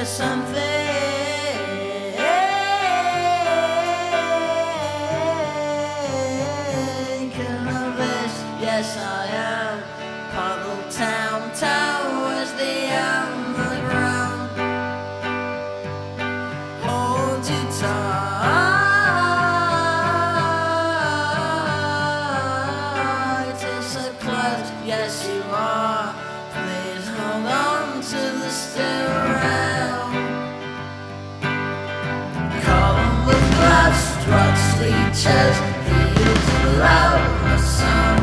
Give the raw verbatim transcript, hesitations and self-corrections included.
thinking of this. Yes, I am. Puddle Town towers the underground. Hold you tight. It's so close. Yes, you are. Please hold on to the still rail. Column with glass, drugs, leeches. He is love, a son.